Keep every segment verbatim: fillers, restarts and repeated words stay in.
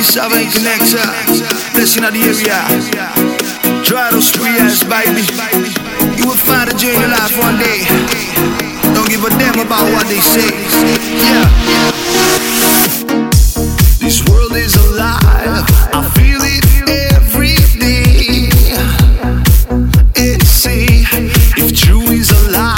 Southern Connector, blessing of the area. Try those three eyes, baby. You will find a joy in your life one day. Don't give a damn about what they say. Yeah. This world is alive. I feel it every day. And say, if true is alive,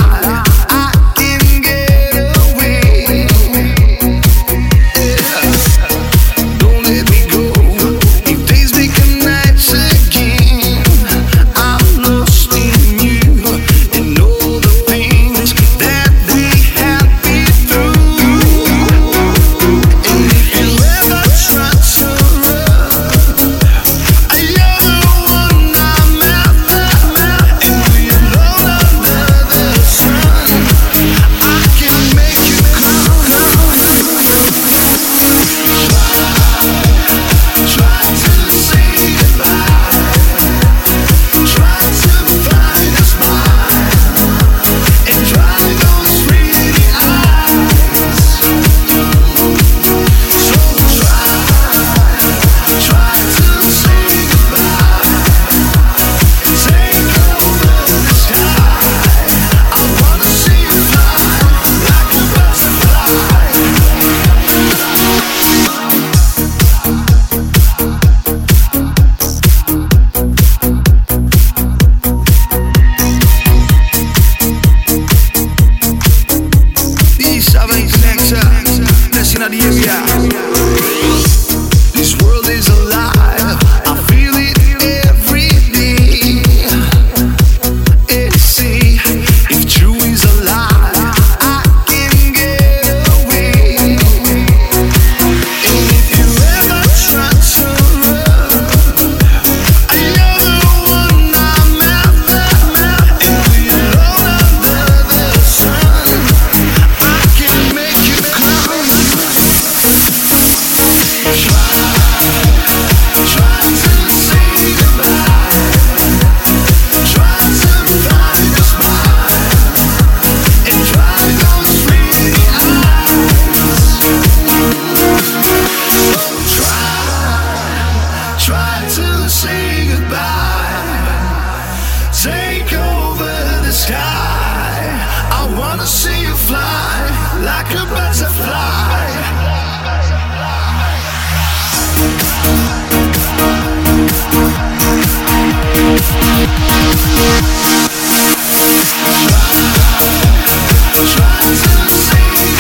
Try to sing